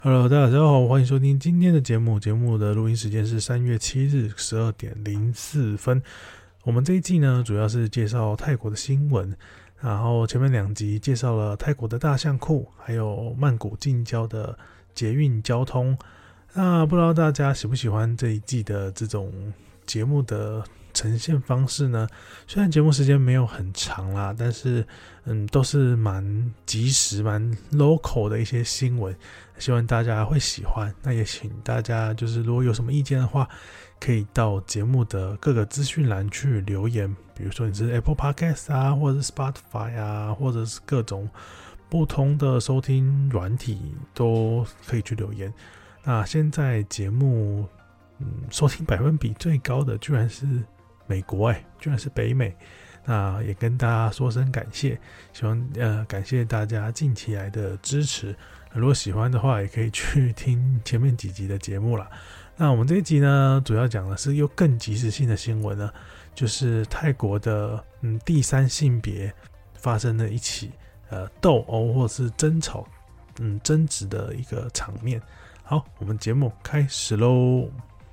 Hello，大家好，欢迎收听今天的节目。节目的录音时间是3月7日12点04分。我们这一季呢，主要是介绍泰国的新闻，然后前面2集介绍了泰国的大象库，还有曼谷近郊的捷运交通。那不知道大家喜不喜欢这一季的这种节目的呈现方式呢？虽然节目时间没有很长啦，但是都是蛮及时、蛮 local 的一些新闻，希望大家会喜欢。那也请大家就是如果有什么意见的话，可以到节目的各个资讯栏去留言，比如说你是 Apple Podcast 啊，或者是 Spotify 啊，或者是各种不同的收听软体都可以去留言。那现在节目收听百分比最高的居然是美国，居然是北美。那也跟大家说声感谢，希望感谢大家近期来的支持。如果喜欢的话，也可以去听前面几集的节目啦。那我们这一集呢，主要讲的是又更即时性的新闻呢，就是泰国的第三性别发生了一起斗殴或是争吵争执的一个场面。好，我们节目开始咯。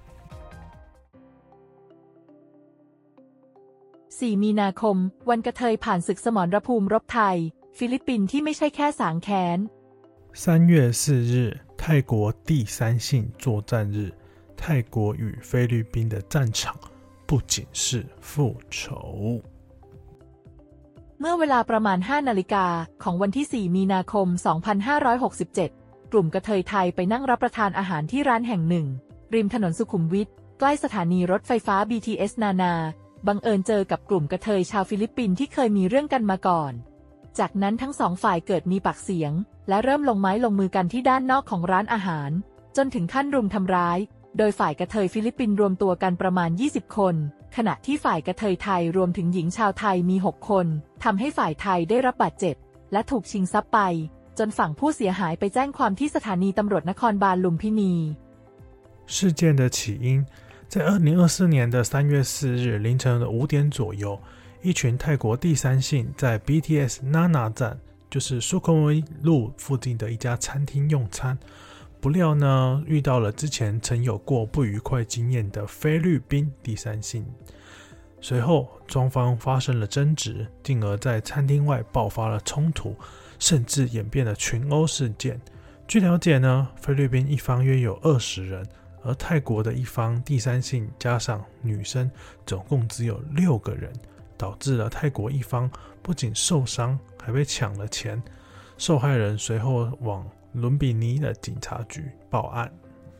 4 มีนาคมวันกระเทยผ่านศึกสมรภูมิรบไทยฟิลิปปินส์ที่ไม่ใช่แค่สางแค้น 3月4日泰国第三性作战日，泰国与菲律宾的战场不仅是复仇。 เมื่อเวลาประมาณ 5 นาฬิกาของวันที่ 4 มีนาคม 2567 กลุ่มกระเทยไทยไปนั่งรับประทานอาหารที่ร้านแห่งหนึ่งริมถนนสุขุมวิทใกล้สถานีรถไฟฟ้า BTS นานาบังเอิญเจอกับกลุ่มกระเทยชาวฟิลิปปินส์ที่เคยมีเรื่องกันมาก่อนจากนั้นทั้งสองฝ่ายเกิดมีปากเสียงและเริ่มลงไม้ลงมือกันที่ด้านนอกของร้านอาหารจนถึงขั้นรุมทำร้ายโดยฝ่ายกระเทยฟิลิปปินส์รวมตัวกันประมาณ20คนขณะที่ฝ่ายกระเทยไทยรวมถึงหญิงชาวไทยมี6คนทำให้ฝ่ายไทยได้รับบาดเจ็บและถูกชิงทรัพย์ไปจนฝั่งผู้เสียหายไปแจ้งความที่สถานีตำรวจนครบาลลุมพินี事件的起因在2024年的3月4日凌晨的5点左右，一群泰国第三性在 BTS Nana 站，就是苏坤威路附近的一家餐厅用餐，不料呢遇到了之前曾有过不愉快经验的菲律宾第三性，随后双方发生了争执，进而在餐厅外爆发了冲突，甚至演变了群殴事件。据了解呢，菲律宾一方约有20人，而泰国的一方第三性加上女生总共只有6个人，导致了泰国一方不仅受伤，还被抢了钱。受害人随后往伦比尼的警察局报案。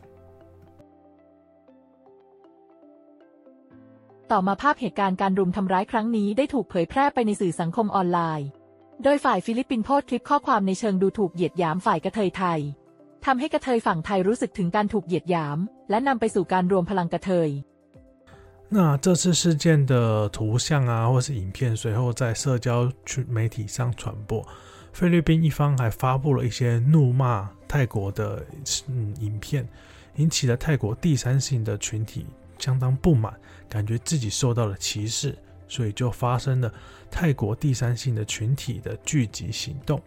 ต่อมาภาพเหตุการณ์การรุมทำร้ายครั้งนี้ได้ถูกเผยแพร่ไปในสื่อสังคมออนไลน์โดยฝ่ายฟิลิปปินส์โพสต์คลิปข้อความในเชิงดูถูกเหยียดหยามฝ่ายกระเทยไทยทำให้กระเทยฝั่งไทยรู้สึกถึงการถูกเหยียดหยามและนำไปสู่การรวมพลังกระเทย那这次事件的图像啊，或是影片随后在社交媒体上传播，菲律宾一方还发布了一些怒骂泰国的影片，引起了泰国第三性的群体相当不满，感觉自己受到了歧视，所以就发生了泰国第三性的群体的聚集行动。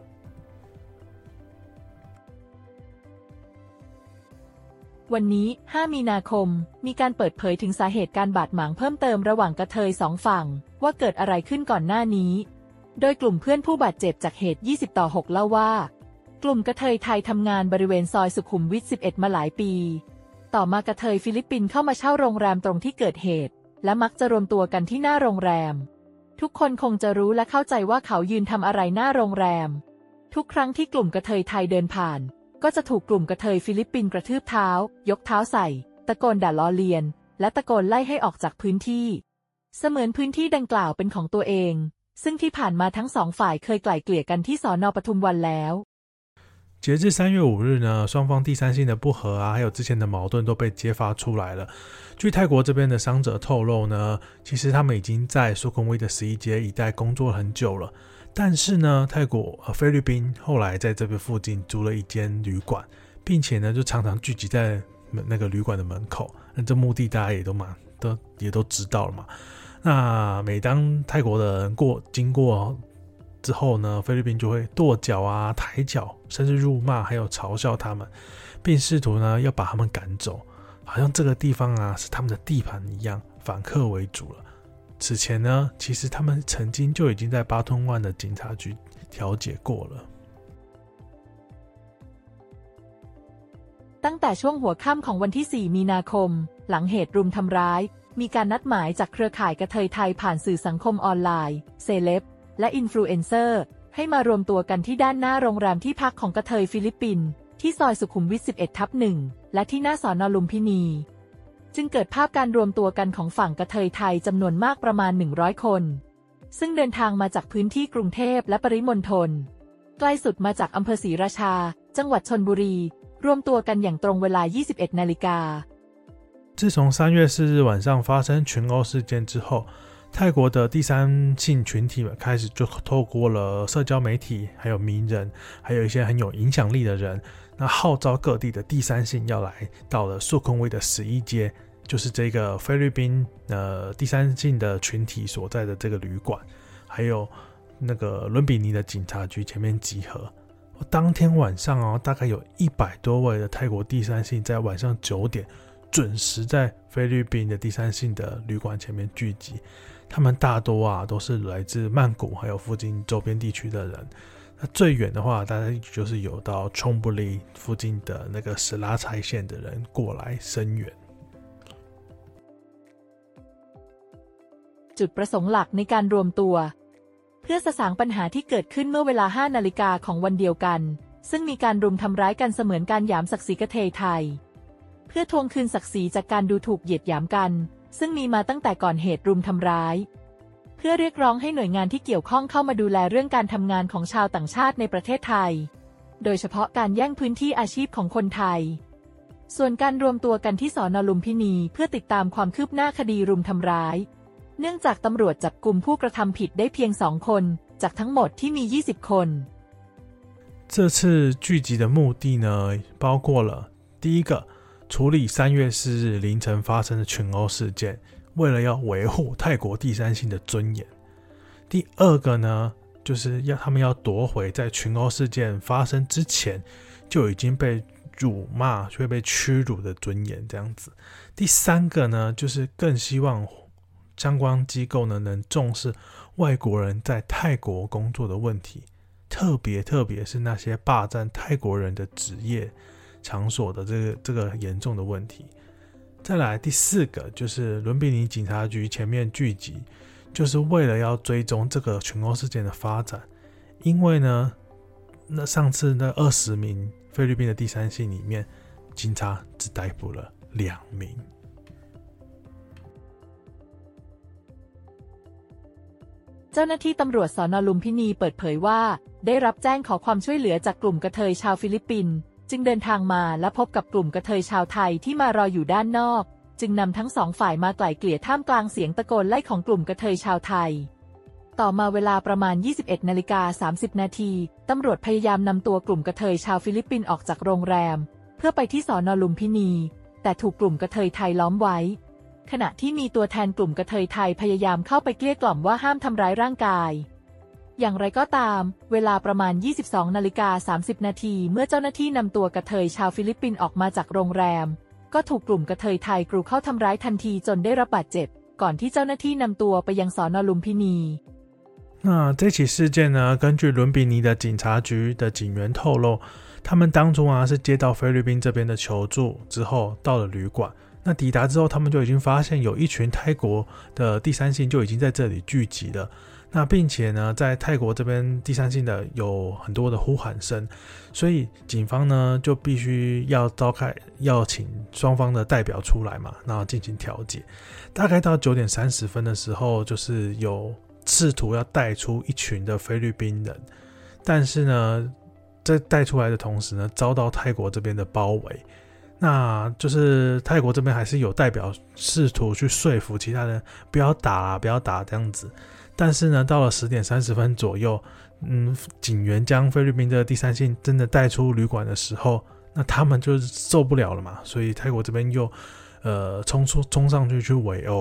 วันนี้ 5 มีนาคม มีการเปิดเผยถึงสาเหตุการบาดหมางเพิ่มเติมระหว่างกระเทย2ฝั่งว่าเกิดอะไรขึ้นก่อนหน้านี้โดยกลุ่มเพื่อนผู้บาดเจ็บจากเหตุ20-6เล่าว่ากลุ่มกระเทยไทยทำงานบริเวณซอยสุขุมวิท11มาหลายปีต่อมากระเทยฟิลิปปินส์เข้ามาเช่าโรงแรมตรงที่เกิดเหตุและมักจะรวมตัวกันที่หน้าโรงแรมทุกคนคงจะรู้และเข้าใจว่าเขายืนทำอะไรหน้าโรงแรมทุกครั้งที่กลุ่มกระเทยไทยเดินผ่านก็จะถูกกลุ่มกระเทยฟิลิปปินส์กระทืบเท้ายกเท้าใส่ตะโกนด่าล้อเลียนและตะโกนไล่ให้ออกจากพื้นที่เสมือนพื้นที่ดังกล่าวเป็นของตัวเองซึ่งที่ผ่านมาทั้ง2ฝ่ายเคยไกล่เกลี่ยกันที่สน.ปทุมวันแล้ว截至3月5日呢，双方第三性的不和啊，还有之前的矛盾都被揭发出来了。据泰国这边的伤者透露呢，其实他们已经在苏坤威的11街一带工作很久了，但是呢，菲律宾后来在这边附近租了一间旅馆，并且呢，就常常聚集在那个旅馆的门口。那这目的大家也都知道了嘛。那每当泰国的人经过之后呢，菲律宾就会跺脚啊、抬脚，甚至辱骂还有嘲笑他们，并试图呢要把他们赶走，好像这个地方啊是他们的地盘一样，反客为主了。此前呢，其实他们曾经就已经在巴吞湾的警察局调解过了。 ตั้งแต่ช่วงหัวค่ำของวันที่ 4 มีนาคม หลังเหตุรุมทำร้าย มีการนัดหมายจากเครือข่ายกระเทยไทยผ่านสื่อสังคมออนไลน์ เซเลบ และอินฟลูเอนเซอร์ ให้มารวมตัวกันที่ด้านหน้าโรงแรมที่พักของกระเทยฟิลิปปินส์ที่ซอยสุขุมวิท 11/1 และที่หน้าศน.ลุมพินี จึงเกิดภาพการรวมตัวกันของฝั่งกระเทยไทยจำนวนมากประมาณ 100 คน ซึ่งเดินทางมาจากพื้นที่กรุงเทพและปริมณฑล ใกล้สุดมาจากอำเภอศรีราชา จังหวัดชลบุรี รวมตัวกันอย่างตรงเวลา 21 นาฬิกา自从3月4日晚上发生群殴事件之后，泰国的第三性群体们开始就透过了社交媒体，还有名人，还有一些很有影响力的人，那号召各地的第三性要来到了素坤威的11街，就是这个菲律宾第三性的群体所在的这个旅馆，还有那个伦比尼的警察局前面集合。当天晚上大概有100多位的泰国第三性在晚上9点准时在菲律宾的第三性的旅馆前面聚集，他们大多都是来自曼谷还有附近周边地区的人。那最远的话，大概就是有到冲布里附近的那个史拉柴县的人过来声援。 จุดประสงค์หลักในการรวมตัวเพื่อสะสางปัญหาที่เกิดขึ้นเมื่อเวลา 5 นาฬิกาของวันเดียวกันซึ่งมีการรุมทำร้ายกันเสมือนการหยามศักดิ์ศรีกระเทยไทยเพื่อทวงคืนศักดิ์ศรีจากการดูถูกเหยียดหยามกันซึ่งมีมาตั้งแต่ก่อนเหตุรุมทำร้ายเพื่อเรียกร้องให้หน่วยงานที่เกี่ยวข้องเข้ามาดูแลเรื่องการทำงานของชาวต่างชาติในประเทศไทยโดยเฉพาะการแย่งพื้นที่อาชีพของคนไทยส่วนการรวมตัวกันที่ศน.ลุมพินีเพื่อติดตามความคืบหน้าคดีรุมทำร้ายเนื่องจากตำรวจจับกุมผู้กระทำผิดได้เพียง2 คนจากทั้งหมดที่มี20 คน这次聚集的目的呢，包括了第一个，处理3月4日凌晨发生的群殴事件，为了要维护泰国第三性的尊严。第二个呢，就是他们要夺回在群殴事件发生之前就已经被辱骂却被屈辱的尊严这样子。第三个呢，就是更希望相关机构呢能重视外国人在泰国工作的问题，特别是那些霸占泰国人的职业场所的这个严重的问题。再来第4个，就是伦比尼警察局前面聚集，就是为了要追踪这个群殴事件的发展。因为呢，那上次那20名菲律宾的第三性里面，警察只逮捕了2名。 เจ้าหน้าที่ตำรวจสน.ลุมพินีเปิดเผยว่าได้รับแจ้งขอความช่วยเหลือจากกลุ่มกระเทยชาวฟิลิปปินส์จึงเดินทางมาและพบกับกลุ่มกระเทยชาวไทยที่มารออยู่ด้านนอกจึงนำทั้ง2 ฝ่ายมาไกล่เกลี่ยท่ามกลางเสียงตะโกนไล่ของกลุ่มกระเทยชาวไทยต่อมาเวลาประมาณ 21:30 นาทีตำรวจพยายามนำตัวกลุ่มกระเทยชาวฟิลิปปินส์ออกจากโรงแรมเพื่อไปที่สน.ลุมพินีแต่ถูกกลุ่มกระเทยไทยล้อมไว้ขณะที่มีตัวแทนกลุ่มกระเทยไทยพยายามเข้าไปเกลี้ยกล่อมว่าห้ามทำร้ายร่างกายอย่างไรก็ตามเวลาประมาณ 22:30 นาทีเมื่อเจ้าหน้าที่นำตัวกระเทยชาวฟิลิปปินส์ออกมาจากโรงแรมก็ถูกกลุ่มกระเทยไทยกรูเข้าทำร้ายทันทีจนได้รับบาดเจ็บก่อนที่เจ้าหน้าที่นำตัวไปยังสน.ลุมพินี那这起事件呢，根据伦比尼的警察局的警员透露，他们当初是接到菲律宾这边的求助之后到了旅馆，那抵达之后他们就已经发现有一群泰国的第三性就已经在这里聚集了，那并且呢在泰国这边第三性的有很多的呼喊声，所以警方呢就必须要要请双方的代表出来嘛，然后进行调解。大概到9点30分的时候，就是有试图要带出一群的菲律宾人，但是呢在带出来的同时呢遭到泰国这边的包围，那就是泰国这边还是有代表试图去说服其他人不要打不要打这样子，但是呢到了10点30分左右，警员将菲律宾的第三性真的带出旅馆的时候，那他们就受不了了嘛，所以泰国这边又冲上去围殴。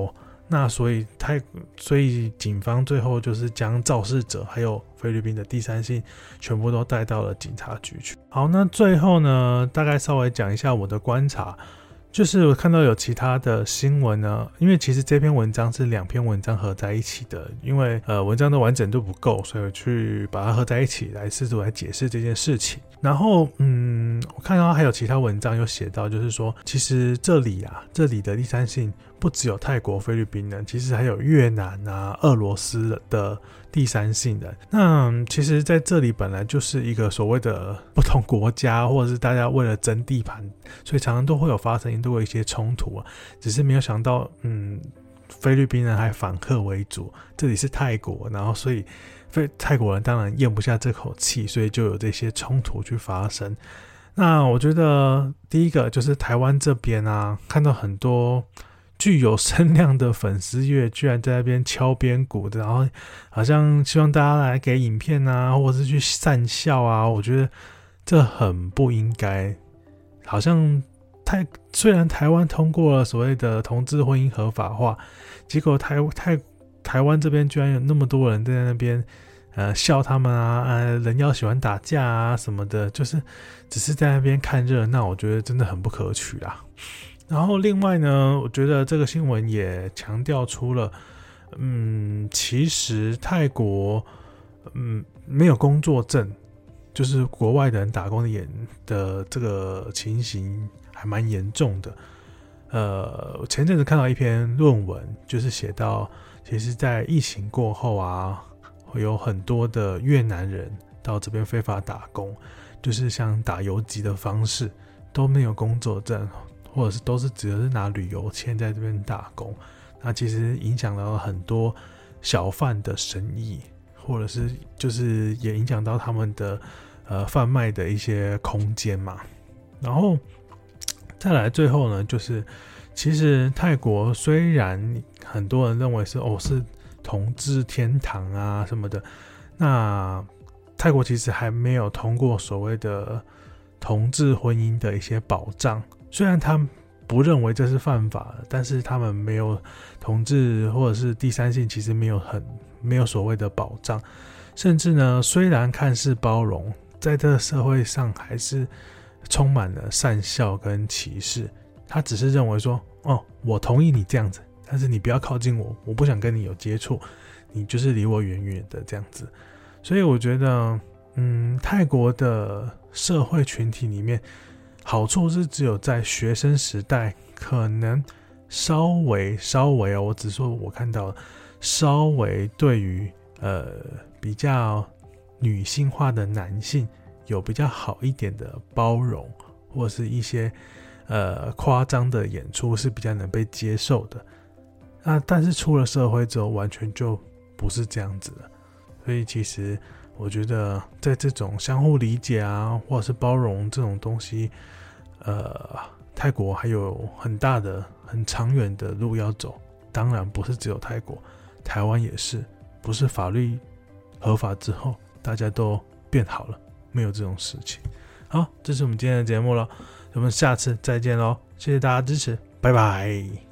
那所以警方最后就是将肇事者还有菲律宾的第三性全部都带到了警察局去。好，那最后呢，大概稍微讲一下我的观察，就是我看到有其他的新闻呢，因为其实这篇文章是2篇文章合在一起的，因为文章的完整度不够，所以我去把它合在一起来试图来解释这件事情。然后我看到还有其他文章有写到，就是说其实这里的第三性不只有泰国、菲律宾人，其实还有越南啊、俄罗斯的第三性人。那其实在这里本来就是一个所谓的不同国家，或者是大家为了争地盘，所以常常都会有发生一些冲突啊。只是没有想到菲律宾人还反客为主，这里是泰国，然后所以泰国人当然咽不下这口气，所以就有这些冲突去发生。那我觉得第一个就是台湾这边啊，看到很多具有声量的粉丝乐居然在那边敲边鼓的，然后好像希望大家来给影片啊，或者是去善笑啊，我觉得这很不应该。好像虽然台湾通过了所谓的同志婚姻合法化，结果台湾这边居然有那么多人在那边笑他们啊，人妖喜欢打架啊什么的，就是只是在那边看热闹，我觉得真的很不可取啦。然后另外呢，我觉得这个新闻也强调出了其实泰国没有工作证，就是国外的人打工的这个情形还蛮严重的。前阵子看到一篇论文，就是写到其实在疫情过后啊，会有很多的越南人到这边非法打工，就是像打游击的方式，都没有工作证，或者是都是只是拿旅游签在这边打工。那其实影响到很多小贩的生意，或者是就是也影响到他们的贩卖的一些空间嘛。然后再来最后呢，就是其实泰国虽然很多人认为是同志天堂啊什么的，那泰国其实还没有通过所谓的同志婚姻的一些保障。虽然他们不认为这是犯法的，但是他们没有同志或者是第三性，其实没有所谓的保障。甚至呢，虽然看似包容，在这个社会上还是充满了善笑跟歧视。他只是认为说，我同意你这样子，但是你不要靠近我，我不想跟你有接触，你就是离我远远的这样子。所以我觉得泰国的社会群体里面，好处是只有在学生时代可能稍微我只说我看到稍微对于比较女性化的男性有比较好一点的包容，或者是一些夸张的演出是比较能被接受的。但是出了社会之后，完全就不是这样子了。所以其实我觉得在这种相互理解啊，或者是包容这种东西，泰国还有很大的很长远的路要走。当然不是只有泰国，台湾也是，不是法律合法之后大家都变好了，没有这种事情。好，这是我们今天的节目了，我们下次再见咯，谢谢大家支持，拜拜。